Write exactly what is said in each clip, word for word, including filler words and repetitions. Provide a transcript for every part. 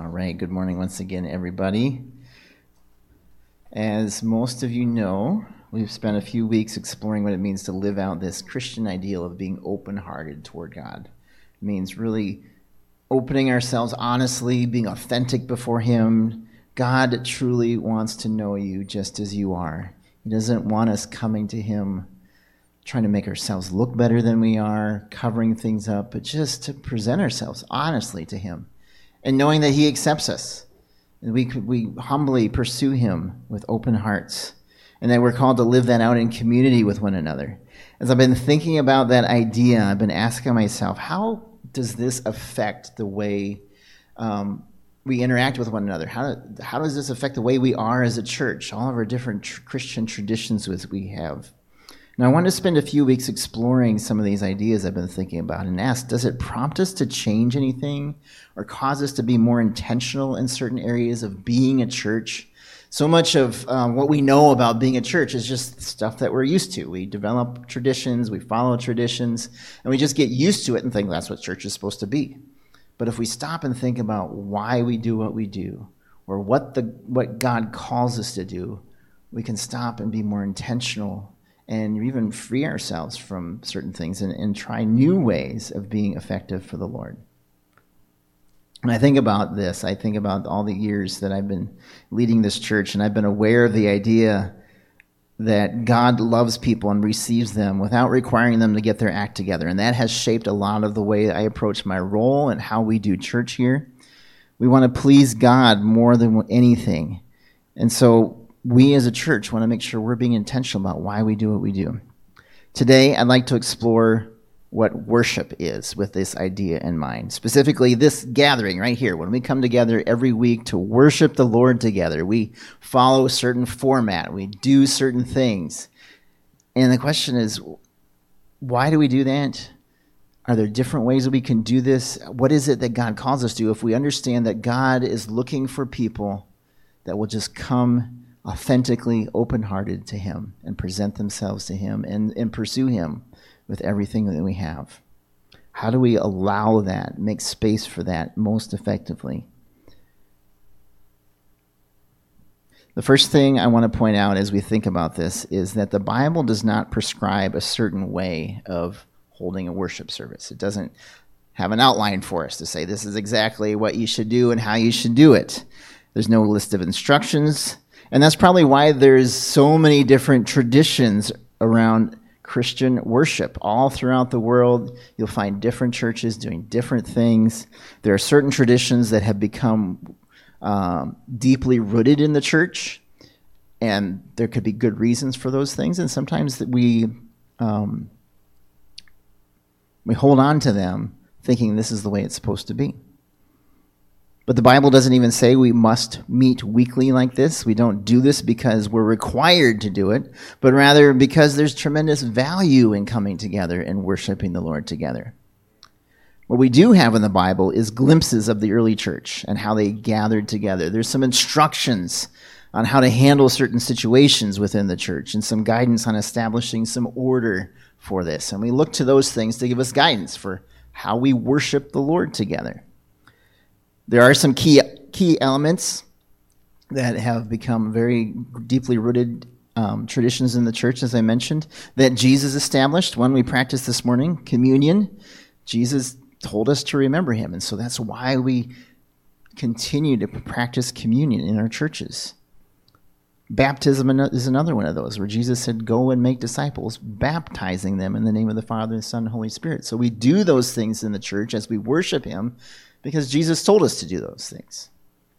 All right, good morning once again, everybody. As most of you know, we've spent a few weeks exploring what it means to live out this Christian ideal of being open-hearted toward God. It means really opening ourselves honestly, being authentic before Him. God truly wants to know you just as you are. He doesn't want us coming to Him trying to make ourselves look better than we are, covering things up, but just to present ourselves honestly to Him. And knowing that He accepts us, and we we humbly pursue Him with open hearts, and that we're called to live that out in community with one another. As I've been thinking about that idea, I've been asking myself, how does this affect the way um, we interact with one another? How how does this affect the way we are as a church? All of our different tr- Christian traditions with we have. Now, I want to spend a few weeks exploring some of these ideas I've been thinking about and ask, does it prompt us to change anything or cause us to be more intentional in certain areas of being a church? So much of um, what we know about being a church is just stuff that we're used to. We develop traditions, we follow traditions, and we just get used to it and think that's what church is supposed to be. But if we stop and think about why we do what we do or what the what God calls us to do, we can stop and be more intentional and even free ourselves from certain things and, and try new ways of being effective for the Lord. When I think about this, I think about all the years that I've been leading this church, and I've been aware of the idea that God loves people and receives them without requiring them to get their act together. And that has shaped a lot of the way I approach my role and how we do church here. We want to please God more than anything. And so we as a church want to make sure we're being intentional about why we do what we do. Today, I'd like to explore what worship is with this idea in mind. Specifically, this gathering right here, when we come together every week to worship the Lord together, we follow a certain format, we do certain things. And the question is, why do we do that? Are there different ways that we can do this? What is it that God calls us to if we understand that God is looking for people that will just come authentically open-hearted to Him and present themselves to Him and, and pursue Him with everything that we have? How do we allow that, make space for that most effectively? The first thing I want to point out as we think about this is that the Bible does not prescribe a certain way of holding a worship service. It doesn't have an outline for us to say this is exactly what you should do and how you should do it. There's no list of instructions. And that's probably why there's so many different traditions around Christian worship. All throughout the world, you'll find different churches doing different things. There are certain traditions that have become um, deeply rooted in the church, and there could be good reasons for those things. And sometimes that we um, we hold on to them thinking this is the way it's supposed to be. But the Bible doesn't even say we must meet weekly like this. We don't do this because we're required to do it, but rather because there's tremendous value in coming together and worshiping the Lord together. What we do have in the Bible is glimpses of the early church and how they gathered together. There's some instructions on how to handle certain situations within the church and some guidance on establishing some order for this. And we look to those things to give us guidance for how we worship the Lord together. There are some key key elements that have become very deeply rooted um, traditions in the church, as I mentioned, that Jesus established. One we practiced this morning, communion. Jesus told us to remember Him, and so that's why we continue to practice communion in our churches. Baptism is another one of those, where Jesus said, go and make disciples, baptizing them in the name of the Father, the Son, and Holy Spirit. So we do those things in the church as we worship Him, because Jesus told us to do those things.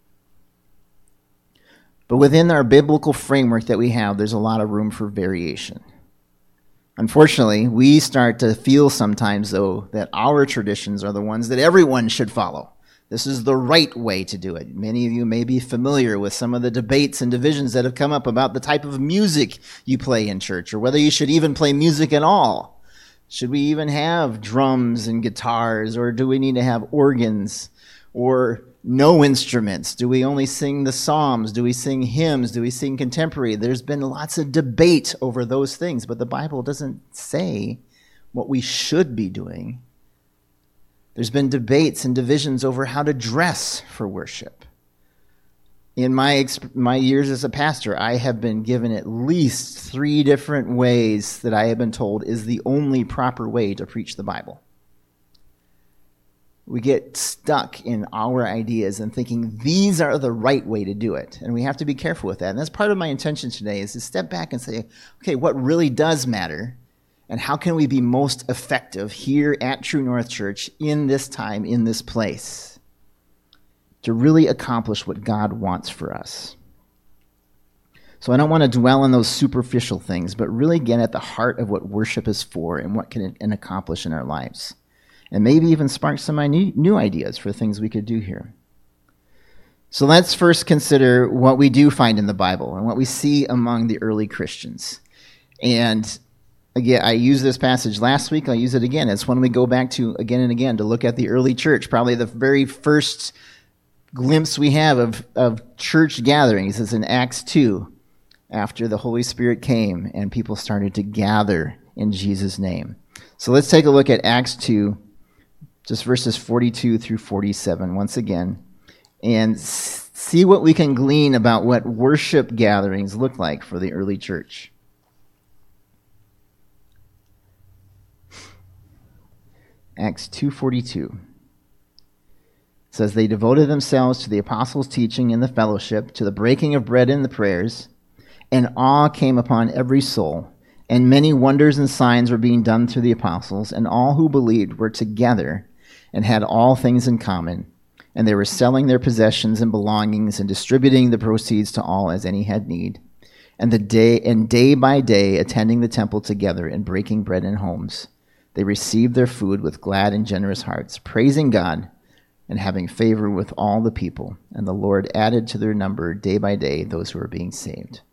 But within our biblical framework that we have, there's a lot of room for variation. Unfortunately, we start to feel sometimes, though, that our traditions are the ones that everyone should follow. This is the right way to do it. Many of you may be familiar with some of the debates and divisions that have come up about the type of music you play in church, or whether you should even play music at all. Should we even have drums and guitars, or do we need to have organs or no instruments? Do we only sing the Psalms? Do we sing hymns? Do we sing contemporary? There's been lots of debate over those things, but the Bible doesn't say what we should be doing. There's been debates and divisions over how to dress for worship. In my my years as a pastor, I have been given at least three different ways that I have been told is the only proper way to preach the Bible. We get stuck in our ideas and thinking these are the right way to do it. And we have to be careful with that. And that's part of my intention today is to step back and say, okay, what really does matter? And how can we be most effective here at True North Church in this time, in this place, to really accomplish what God wants for us? So I don't want to dwell on those superficial things, but really get at the heart of what worship is for and what can it accomplish in our lives. And maybe even spark some new ideas for things we could do here. So let's first consider what we do find in the Bible and what we see among the early Christians. And again, I used this passage last week. I'll use it again. It's when we go back to again and again to look at the early church, probably the very first glimpse we have of, of church gatherings is in Acts two, after the Holy Spirit came and people started to gather in Jesus' name. So let's take a look at Acts two, just verses forty-two through forty-seven once again, and see what we can glean about what worship gatherings look like for the early church. Acts two forty-two says, "They devoted themselves to the apostles' teaching and the fellowship, to the breaking of bread and the prayers, and awe came upon every soul, and many wonders and signs were being done through the apostles, and all who believed were together and had all things in common, and they were selling their possessions and belongings and distributing the proceeds to all as any had need. And the day and day by day attending the temple together and breaking bread in homes, they received their food with glad and generous hearts, praising God and having favor with all the people. And the Lord added to their number day by day those who were being saved."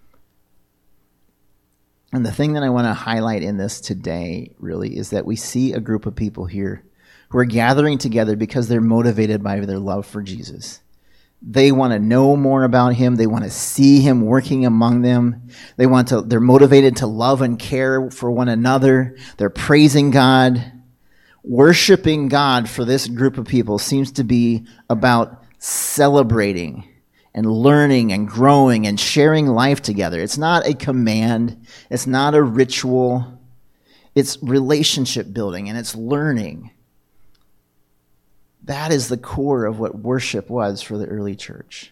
And the thing that I want to highlight in this today really is that we see a group of people here who are gathering together because they're motivated by their love for Jesus. They want to know more about him. They want to see him working among them. They want to, they're motivated to love and care for one another. They're praising God. Worshiping God for this group of people seems to be about celebrating and learning and growing and sharing life together. It's not a command. It's not a ritual. It's relationship building and it's learning. That is the core of what worship was for the early church.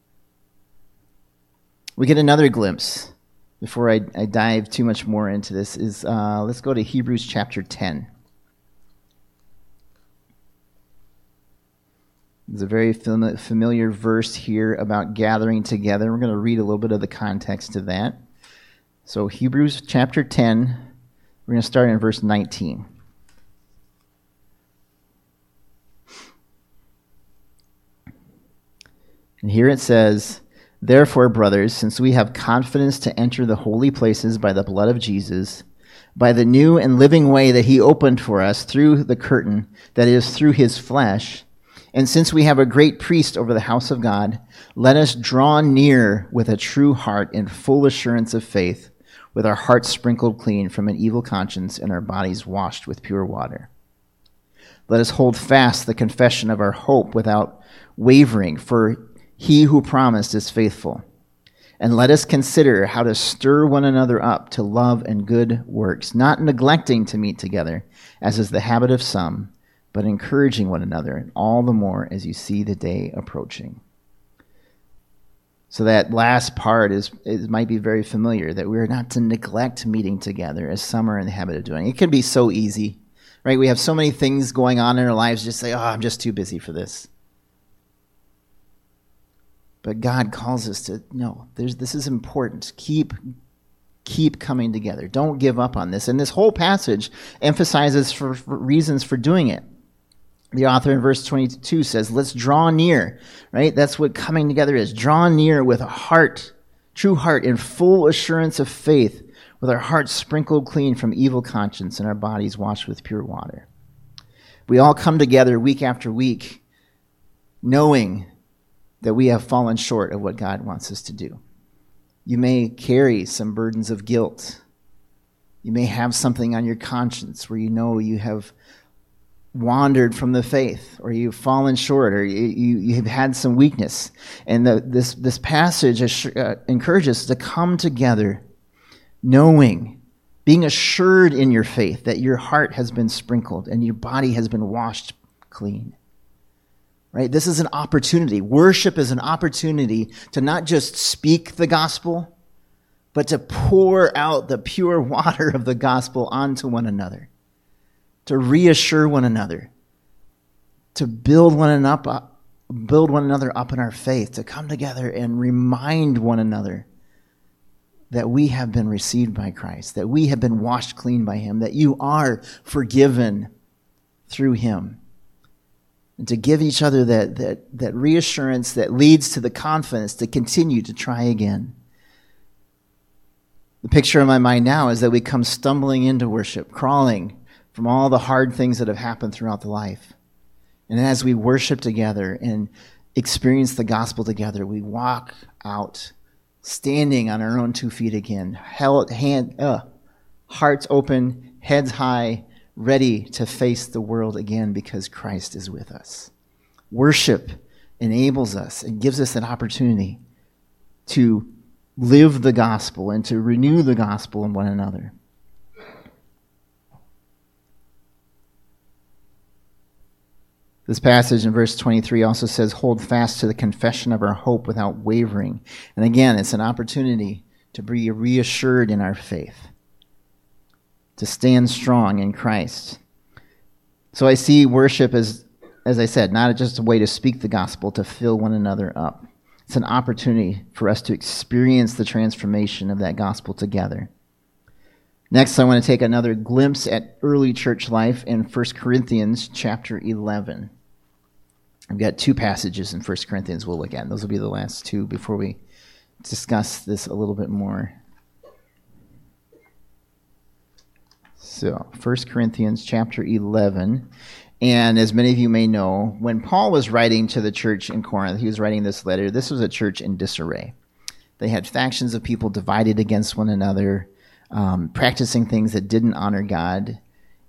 We get another glimpse, before I, I dive too much more into this, is uh, let's go to Hebrews chapter ten. There's a very fam- familiar verse here about gathering together. We're going to read a little bit of the context to that. So Hebrews chapter ten, we're going to start in verse nineteen. And here it says, "Therefore, brothers, since we have confidence to enter the holy places by the blood of Jesus, by the new and living way that he opened for us through the curtain, that is, through his flesh, and since we have a great priest over the house of God, let us draw near with a true heart in full assurance of faith, with our hearts sprinkled clean from an evil conscience and our bodies washed with pure water. Let us hold fast the confession of our hope without wavering, for he who promised is faithful. And let us consider how to stir one another up to love and good works, not neglecting to meet together, as is the habit of some, but encouraging one another, and all the more as you see the day approaching." So that last part is it might be very familiar, that we're not to neglect meeting together, as some are in the habit of doing. It can be so easy, right? We have so many things going on in our lives, just say, oh, I'm just too busy for this. But God calls us to, no, there's, this is important. Keep, keep coming together. Don't give up on this. And this whole passage emphasizes for, for reasons for doing it. The author in verse twenty-two says, let's draw near, right? That's what coming together is. Draw near with a heart, true heart, in full assurance of faith, with our hearts sprinkled clean from evil conscience and our bodies washed with pure water. We all come together week after week, knowing that we have fallen short of what God wants us to do. You may carry some burdens of guilt. You may have something on your conscience where you know you have wandered from the faith, or you've fallen short, or you, you, you've had some weakness. And the, this, this passage uh, encourages us to come together knowing, being assured in your faith that your heart has been sprinkled and your body has been washed clean. Right? This is an opportunity. Worship is an opportunity to not just speak the gospel, but to pour out the pure water of the gospel onto one another, to reassure one another, to build one up, up, build one another up in our faith, to come together and remind one another that we have been received by Christ, that we have been washed clean by him, that you are forgiven through him. And to give each other that, that, that reassurance that leads to the confidence to continue to try again. The picture in my mind now is that we come stumbling into worship, crawling from all the hard things that have happened throughout the life. And as we worship together and experience the gospel together, we walk out standing on our own two feet again, held, hand, uh, hearts open, heads high, ready to face the world again because Christ is with us. Worship enables us and gives us an opportunity to live the gospel and to renew the gospel in one another. This passage in verse twenty-three also says, hold fast to the confession of our hope without wavering. And again, it's an opportunity to be reassured in our faith, to stand strong in Christ. So I see worship as, as I said, not just a way to speak the gospel, to fill one another up. It's an opportunity for us to experience the transformation of that gospel together. Next, I want to take another glimpse at early church life in First Corinthians chapter eleven. I've got two passages in First Corinthians we'll look at. Those will be the last two before we discuss this a little bit more. So, First Corinthians chapter eleven. And as many of you may know, when Paul was writing to the church in Corinth, he was writing this letter. This was a church in disarray. They had factions of people divided against one another, um, practicing things that didn't honor God.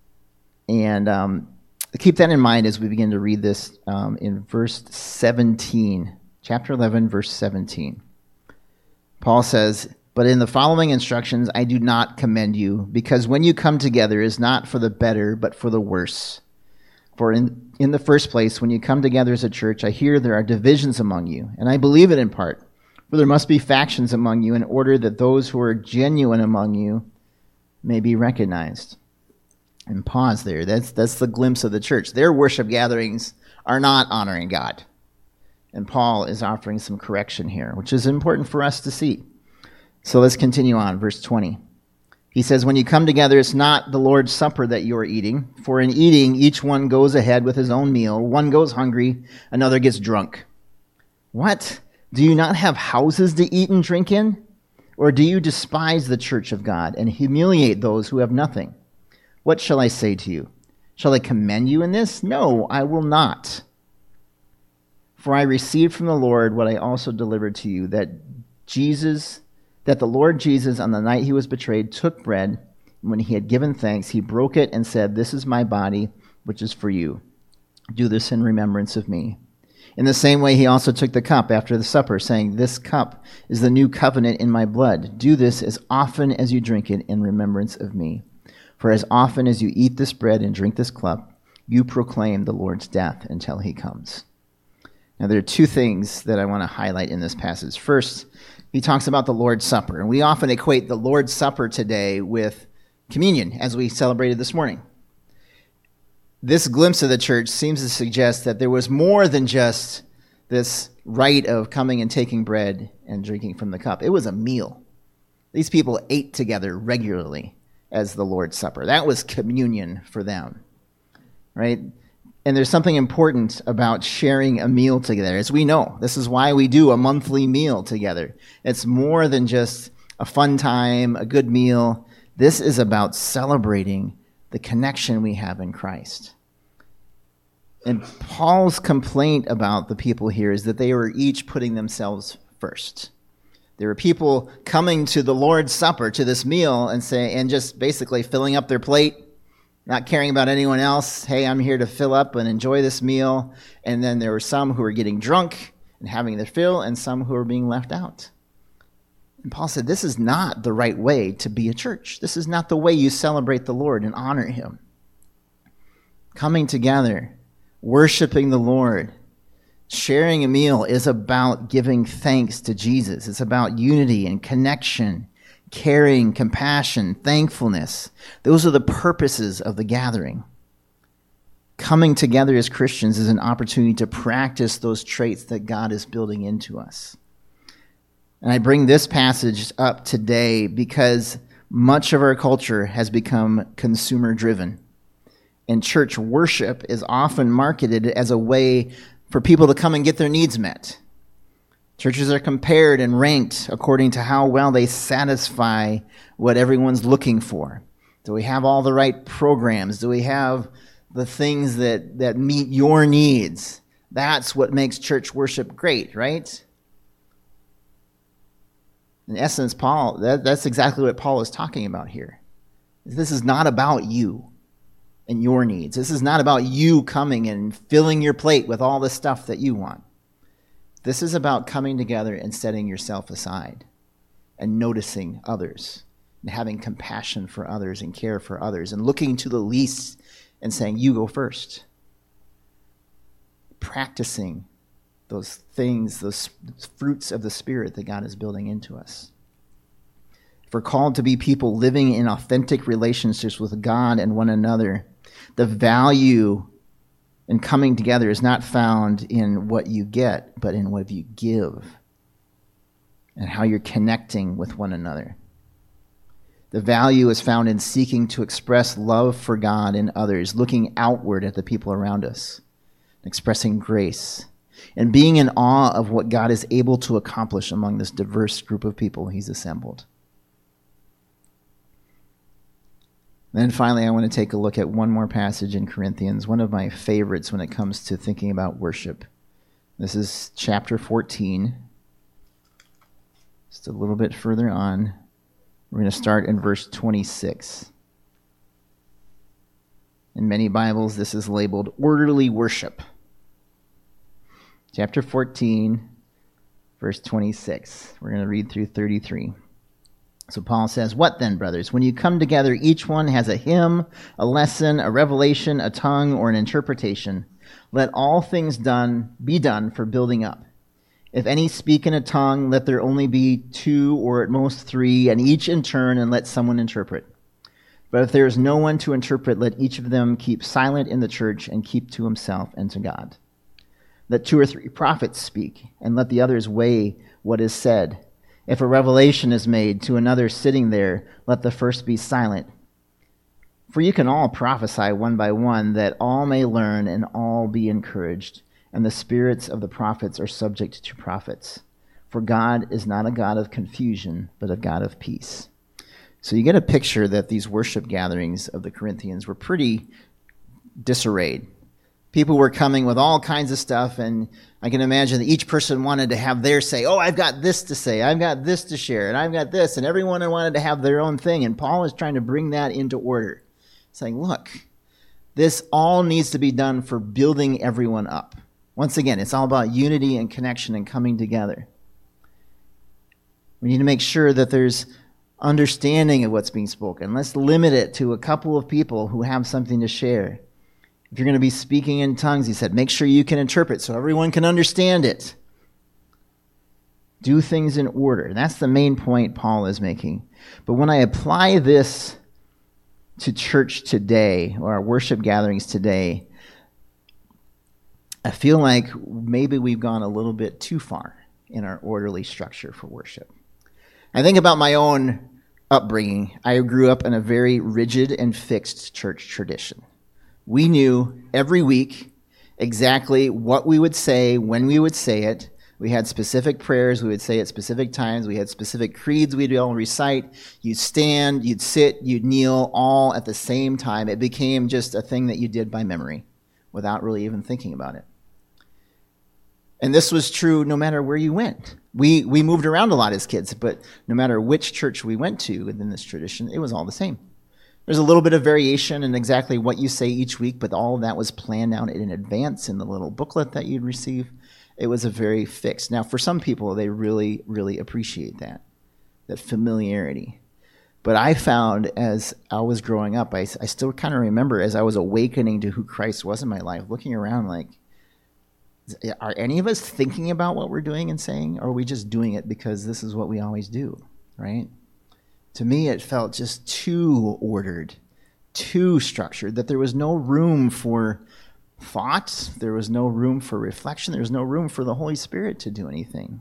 And um, keep that in mind as we begin to read this um, in verse seventeen, chapter eleven, verse seventeen. Paul says, but in the following instructions I do not commend you, because when you come together is not for the better, but for the worse. For in, in the first place, when you come together as a church, I hear there are divisions among you, and I believe it in part. For there must be factions among you in order that those who are genuine among you may be recognized. And pause there. That's, that's the glimpse of the church. Their worship gatherings are not honoring God. And Paul is offering some correction here, which is important for us to see. So let's continue on, verse twenty. He says, when you come together, it's not the Lord's Supper that you are eating. For in eating, each one goes ahead with his own meal. One goes hungry, another gets drunk. What? Do you not have houses to eat and drink in? Or do you despise the church of God and humiliate those who have nothing? What shall I say to you? Shall I commend you in this? No, I will not. For I received from the Lord what I also delivered to you, that Jesus... that the Lord Jesus, on the night he was betrayed, took bread, and when he had given thanks, he broke it and said, this is my body, which is for you. Do this in remembrance of me. In the same way, he also took the cup after the supper, saying, this cup is the new covenant in my blood. Do this as often as you drink it in remembrance of me. For as often as you eat this bread and drink this cup, you proclaim the Lord's death until he comes. Now, there are two things that I want to highlight in this passage. First, he talks about the Lord's Supper. And we often equate the Lord's Supper today with communion, as we celebrated this morning. This glimpse of the church seems to suggest that there was more than just this rite of coming and taking bread and drinking from the cup. It was a meal. These people ate together regularly as the Lord's Supper. That was communion for them, right? And there's something important about sharing a meal together. As we know, this is why we do a monthly meal together. It's more than just a fun time, a good meal. This is about celebrating the connection we have in Christ. And Paul's complaint about the people here is that they were each putting themselves first. There were people coming to the Lord's Supper, to this meal, and say, and just basically filling up their plate not caring about anyone else. Hey, I'm here to fill up and enjoy this meal. And then there were some who were getting drunk and having their fill, and some who were being left out. And Paul said, this is not the right way to be a church. This is not the way you celebrate the Lord and honor him. Coming together, worshiping the Lord, sharing a meal is about giving thanks to Jesus. It's about unity and connection, caring, compassion, thankfulness. Those are the purposes of the gathering. Coming together as Christians is an opportunity to practice those traits that God is building into us. And I bring this passage up today because much of our culture has become consumer-driven. And church worship is often marketed as a way for people to come and get their needs met. Churches are compared and ranked according to how well they satisfy what everyone's looking for. Do we have all the right programs? Do we have the things that, that meet your needs? That's what makes church worship great, right? In essence, Paul, that, that's exactly what Paul is talking about here. This is not about you and your needs. This is not about you coming and filling your plate with all the stuff that you want. This is about coming together and setting yourself aside and noticing others and having compassion for others and care for others and looking to the least and saying, you go first. Practicing those things, those fruits of the Spirit that God is building into us. If we're called to be people living in authentic relationships with God and one another, the value in coming together is not found in what you get, but in what you give and how you're connecting with one another. The value is found in seeking to express love for God and others, looking outward at the people around us, expressing grace, and being in awe of what God is able to accomplish among this diverse group of people he's assembled. Then finally, I want to take a look at one more passage in Corinthians, one of my favorites when it comes to thinking about worship. This is chapter fourteen. Just a little bit further on. We're going to start in verse twenty-six. In many Bibles, this is labeled orderly worship. Chapter fourteen, verse twenty-six. We're going to read through thirty-three. So Paul says, "What then, brothers? When you come together, each one has a hymn, a lesson, a revelation, a tongue, or an interpretation. Let all things done be done for building up. If any speak in a tongue, let there only be two or at most three, and each in turn, and let someone interpret. But if there is no one to interpret, let each of them keep silent in the church and keep to himself and to God. Let two or three prophets speak, and let the others weigh what is said. If a revelation is made to another sitting there, let the first be silent. For you can all prophesy one by one, that all may learn and all be encouraged. And the spirits of the prophets are subject to prophets. For God is not a God of confusion, but a God of peace." So you get a picture that these worship gatherings of the Corinthians were pretty disarrayed. People were coming with all kinds of stuff, and I can imagine that each person wanted to have their say. Oh, I've got this to say, I've got this to share, and I've got this, and everyone wanted to have their own thing. And Paul is trying to bring that into order, saying, look, this all needs to be done for building everyone up. Once again, it's all about unity and connection and coming together. We need to make sure that there's understanding of what's being spoken. Let's limit it to a couple of people who have something to share. If you're going to be speaking in tongues, he said, make sure you can interpret so everyone can understand it. Do things in order. That's the main point Paul is making. But when I apply this to church today, or our worship gatherings today, I feel like maybe we've gone a little bit too far in our orderly structure for worship. I think about my own upbringing. I grew up in a very rigid and fixed church tradition. We knew every week exactly what we would say, when we would say it. We had specific prayers we would say at specific times. We had specific creeds we'd all recite. You'd stand, you'd sit, you'd kneel, all at the same time. It became just a thing that you did by memory without really even thinking about it. And this was true no matter where you went. We we moved around a lot as kids, but no matter which church we went to within this tradition, it was all the same. There's a little bit of variation in exactly what you say each week, but all of that was planned out in advance in the little booklet that you'd receive. It was a very fixed. Now, for some people, they really, really appreciate that, that familiarity. But I found as I was growing up, I, I still kind of remember as I was awakening to who Christ was in my life, looking around like, are any of us thinking about what we're doing and saying, or are we just doing it because this is what we always do, right? To me, it felt just too ordered, too structured, that there was no room for thought, there was no room for reflection, there was no room for the Holy Spirit to do anything.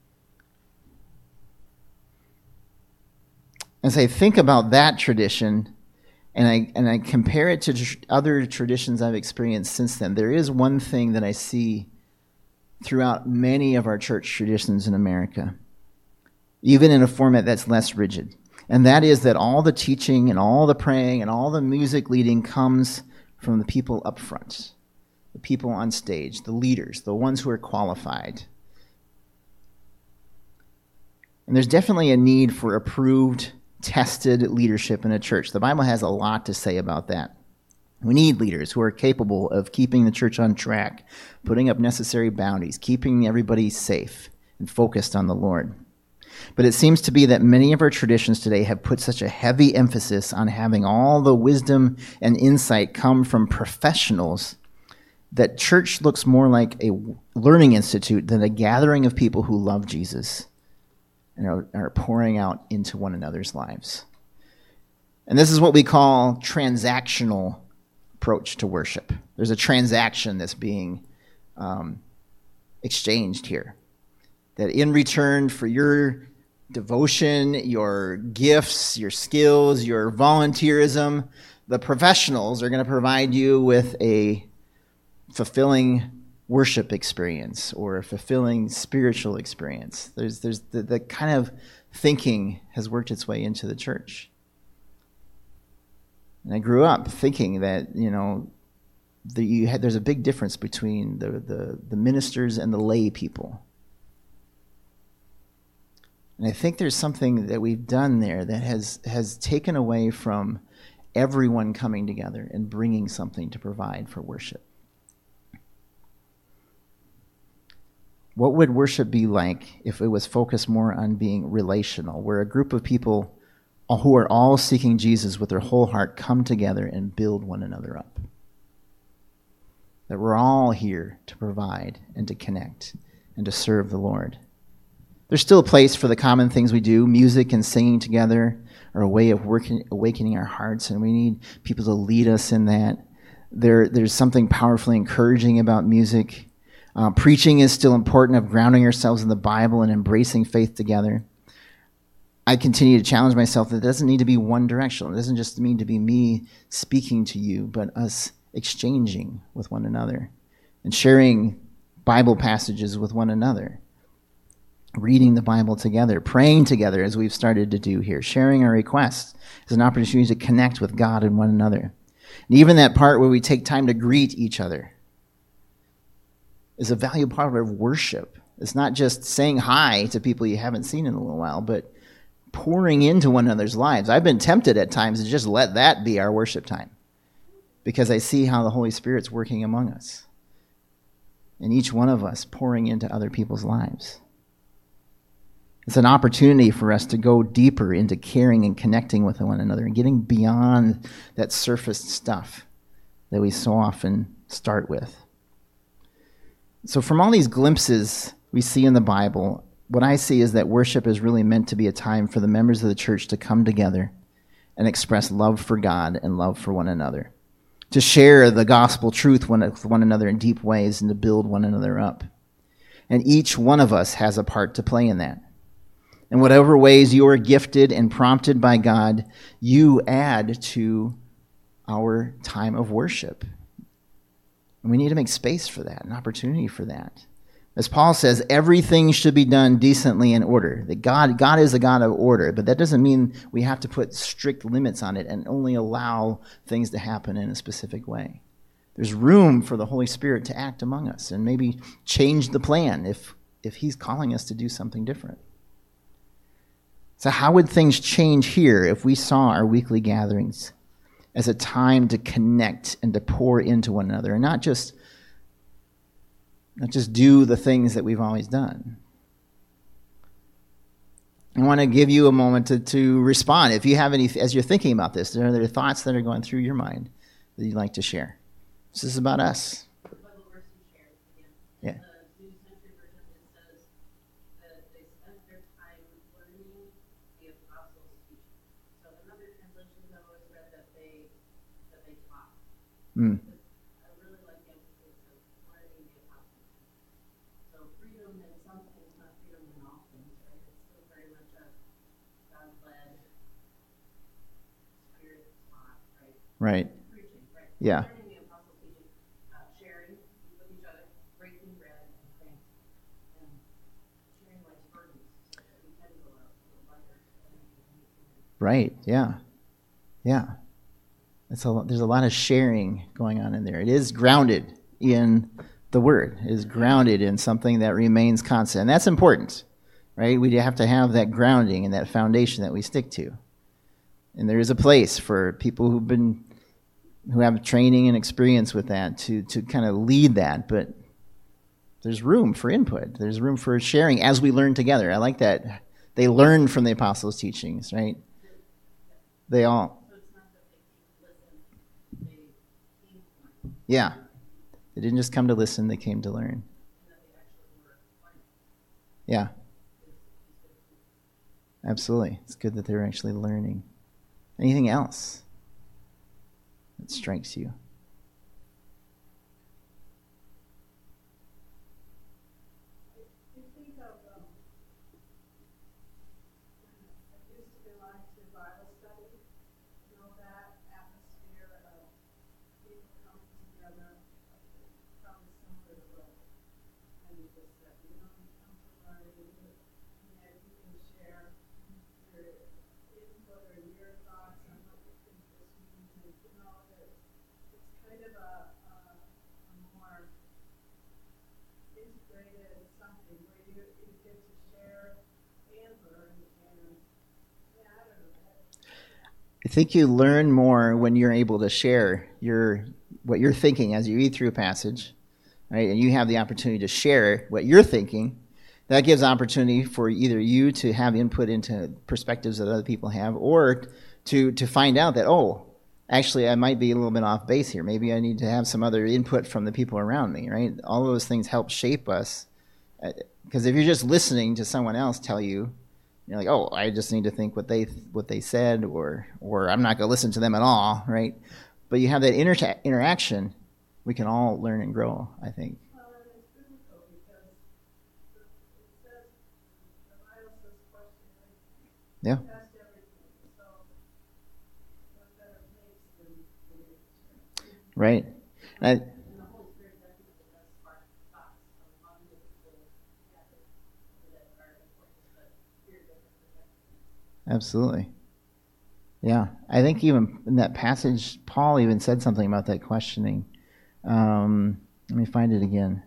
As I think about that tradition, and I and I compare it to tr- other traditions I've experienced since then, there is one thing that I see throughout many of our church traditions in America, even in a format that's less rigid. And that is that all the teaching and all the praying and all the music leading comes from the people up front, the people on stage, the leaders, the ones who are qualified. And there's definitely a need for approved, tested leadership in a church. The Bible has a lot to say about that. We need leaders who are capable of keeping the church on track, putting up necessary boundaries, keeping everybody safe and focused on the Lord. But it seems to be that many of our traditions today have put such a heavy emphasis on having all the wisdom and insight come from professionals that church looks more like a learning institute than a gathering of people who love Jesus and are, are pouring out into one another's lives. And this is what we call transactional approach to worship. There's a transaction that's being um, exchanged here. That in return for your devotion, your gifts, your skills, your volunteerism, the professionals are going to provide you with a fulfilling worship experience or a fulfilling spiritual experience. There's, there's the, the kind of thinking has worked its way into the church. And I grew up thinking that, you know, the, you had, there's a big difference between the, the, the ministers and the lay people. And I think there's something that we've done there that has, has taken away from everyone coming together and bringing something to provide for worship. What would worship be like if it was focused more on being relational, where a group of people who are all seeking Jesus with their whole heart come together and build one another up? That we're all here to provide and to connect and to serve the Lord. There's still a place for the common things we do. Music and singing together are a way of working, awakening our hearts, and we need people to lead us in that. There, there's something powerfully encouraging about music. Uh, preaching is still important, of grounding ourselves in the Bible and embracing faith together. I continue to challenge myself that it doesn't need to be one directional. It doesn't just mean to be me speaking to you, but us exchanging with one another and sharing Bible passages with one another, reading the Bible together, praying together as we've started to do here, sharing our requests is an opportunity to connect with God and one another. And even that part where we take time to greet each other is a valuable part of worship. It's not just saying hi to people you haven't seen in a little while, but pouring into one another's lives. I've been tempted at times to just let that be our worship time because I see how the Holy Spirit's working among us and each one of us pouring into other people's lives. It's an opportunity for us to go deeper into caring and connecting with one another and getting beyond that surface stuff that we so often start with. So from all these glimpses we see in the Bible, what I see is that worship is really meant to be a time for the members of the church to come together and express love for God and love for one another, to share the gospel truth with one another in deep ways and to build one another up. And each one of us has a part to play in that. In whatever ways you are gifted and prompted by God, you add to our time of worship. And we need to make space for that, an opportunity for that. As Paul says, everything should be done decently in order. That God, God is a God of order, but that doesn't mean we have to put strict limits on it and only allow things to happen in a specific way. There's room for the Holy Spirit to act among us and maybe change the plan if, if he's calling us to do something different. So how would things change here if we saw our weekly gatherings as a time to connect and to pour into one another, and not just not just do the things that we've always done. I want to give you a moment to, to respond. If you have any, as you're thinking about this, are there thoughts that are going through your mind that you'd like to share? This is about us. Yeah. Mm. I really like the emphasis of learning the apostles' teaching. So freedom in some things, not freedom in all things, right? It's still very much a God-led, spirit-taught, right? Right. Preaching, right? Yeah. Learning the apostles' teaching, uh, sharing with each other, breaking bread and praying, and sharing life's burdens so that we can go out a little lighter. Right. Yeah. Yeah. It's a, there's a lot of sharing going on in there. It is grounded in the Word. It is grounded in something that remains constant. And that's important, right? We have to have that grounding and that foundation that we stick to. And there is a place for people who've been, who have training and experience with that to, to kind of lead that. But there's room for input. There's room for sharing as we learn together. I like that. They learned from the apostles' teachings, right? They all... Yeah. They didn't just come to listen, they came to learn. Yeah. Absolutely. It's good that they're actually learning. Anything else that strikes you? I think you learn more when you're able to share your what you're thinking as you read through a passage, right? And you have the opportunity to share what you're thinking. That gives opportunity for either you to have input into perspectives that other people have, or to to find out that, oh, actually I might be a little bit off base here. Maybe I need to have some other input from the people around me, right? All of those things help shape us. Because if you're just listening to someone else tell you, you're like, oh, I just need to think what they what they said, or or I'm not going to listen to them at all, right? But you have that inter- interaction, we can all learn and grow, I think. Well, and it's biblical because it says, the Bible says question everything. Yeah. Test everything. So what better place than the Right. And I, And the Holy Spirit definitely does spark thoughts among the people gathered that are important, but hear different perspectives. Absolutely. Yeah. I think even in that passage, Paul even said something about that questioning. Um, let me find it again.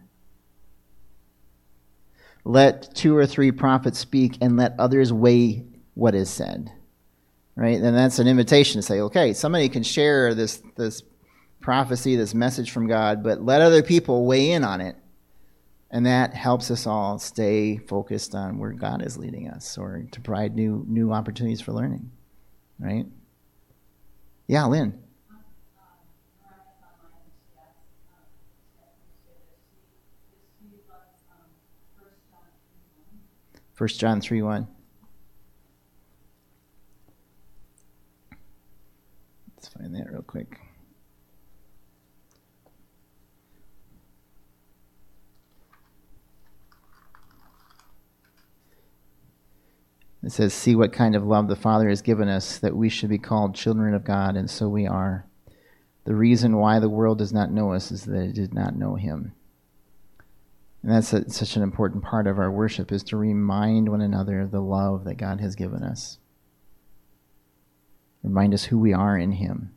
Let two or three prophets speak and let others weigh what is said. Right? And that's an invitation to say, okay, somebody can share this, this prophecy, this message from God, but let other people weigh in on it. And that helps us all stay focused on where God is leading us, or to provide new new opportunities for learning. Right? Yeah, Lynn. First John three one. Let's find that real quick. It says, see what kind of love the Father has given us, that we should be called children of God, and so we are. The reason why the world does not know us is that it did not know him. And that's a, such an important part of our worship, is to remind one another of the love that God has given us. Remind us who we are in him.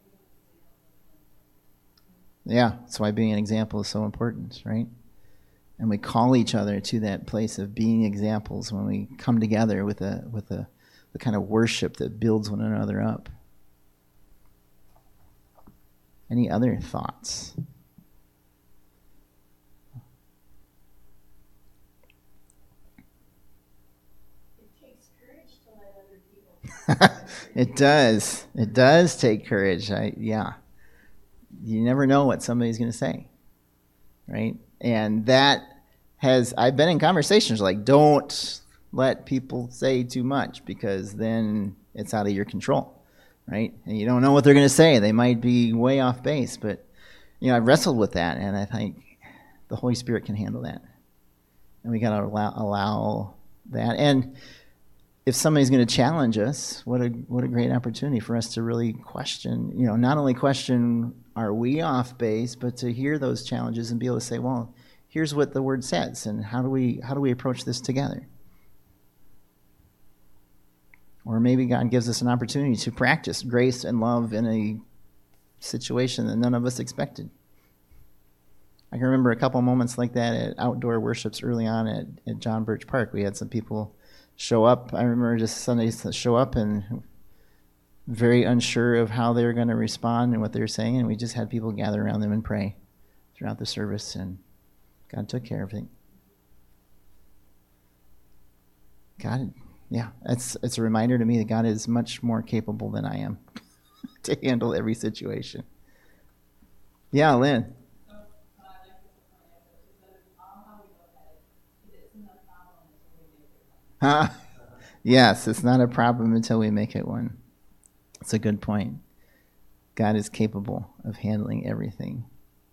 Yeah, that's why being an example is so important, right? And we call each other to that place of being examples when we come together with a with a the kind of worship that builds one another up. Any other thoughts? It takes courage to let other people. It does. It does take courage. I yeah. You never know what somebody's going to say, right? And that has, I've been in conversations like, don't let people say too much because then it's out of your control, right? And you don't know what they're going to say. They might be way off base, but, you know, I've wrestled with that, and I think the Holy Spirit can handle that. And we got to allow, allow that. And if somebody's going to challenge us, what a what a great opportunity for us to really question, you know, not only question, are we off base, but to hear those challenges and be able to say, well, here's what the word says, and how do we how do we approach this together? Or maybe God gives us an opportunity to practice grace and love in a situation that none of us expected. I can remember a couple moments like that at outdoor worships early on at, at John Birch Park. We had some people show up. I remember just Sundays that show up and very unsure of how they were going to respond and what they were saying, and we just had people gather around them and pray throughout the service, and God took care of it. God, yeah, it's it's a reminder to me that God is much more capable than I am to handle every situation. Yeah, Lynn. Huh? Yes, it's not a problem until we make it one. It's a good point. God is capable of handling everything.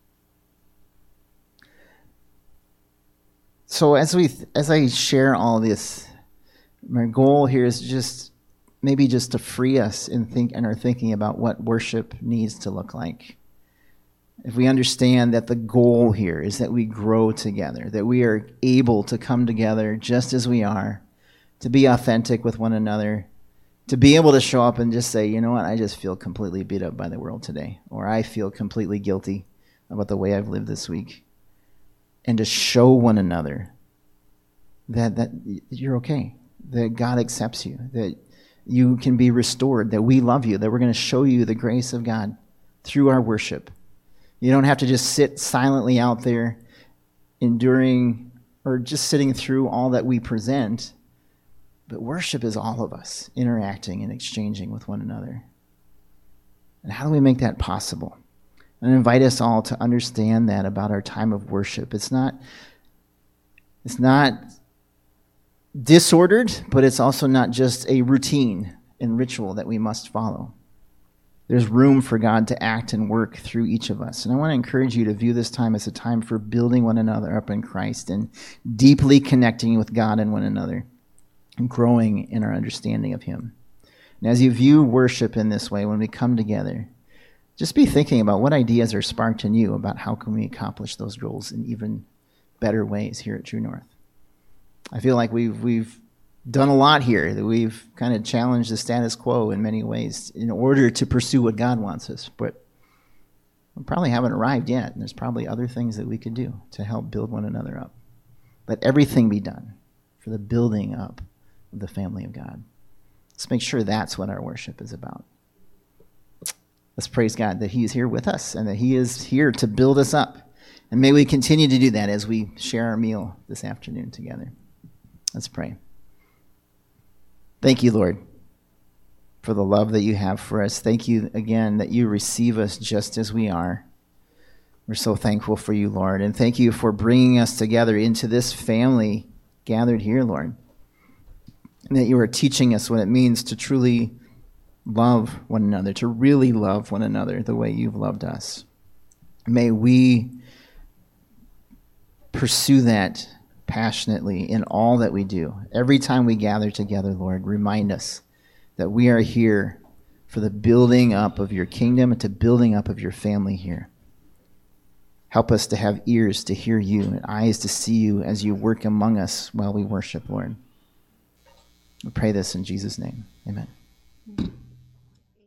So as we, as I share all this, my goal here is just maybe just to free us in think and our thinking about what worship needs to look like. If we understand that the goal here is that we grow together, that we are able to come together just as we are, to be authentic with one another, to be able to show up and just say, you know what, I just feel completely beat up by the world today, or I feel completely guilty about the way I've lived this week, and to show one another that that you're okay, that God accepts you, that you can be restored, that we love you, that we're going to show you the grace of God through our worship. You don't have to just sit silently out there enduring or just sitting through all that we present. But worship is all of us interacting and exchanging with one another. And how do we make that possible? And I invite us all to understand that about our time of worship. It's not, it's not disordered, but it's also not just a routine and ritual that we must follow. There's room for God to act and work through each of us. And I want to encourage you to view this time as a time for building one another up in Christ and deeply connecting with God and one another, and growing in our understanding of Him. And as you view worship in this way, when we come together, just be thinking about what ideas are sparked in you about how can we accomplish those goals in even better ways here at True North. I feel like we've we've done a lot here, that we've kind of challenged the status quo in many ways in order to pursue what God wants us, but we probably haven't arrived yet, and there's probably other things that we could do to help build one another up. Let everything be done for the building up of the family of God. Let's make sure that's what our worship is about. Let's praise God that He is here with us and that He is here to build us up. And may we continue to do that as we share our meal this afternoon together. Let's pray. Thank you, Lord, for the love that you have for us. Thank you again that you receive us just as we are. We're so thankful for you, Lord. And thank you for bringing us together into this family gathered here, Lord. And that you are teaching us what it means to truly love one another, to really love one another the way you've loved us. May we pursue that passionately in all that we do. Every time we gather together, Lord, remind us that we are here for the building up of your kingdom and to building up of your family here. Help us to have ears to hear you and eyes to see you as you work among us while we worship, Lord. We pray this in Jesus' name. Amen.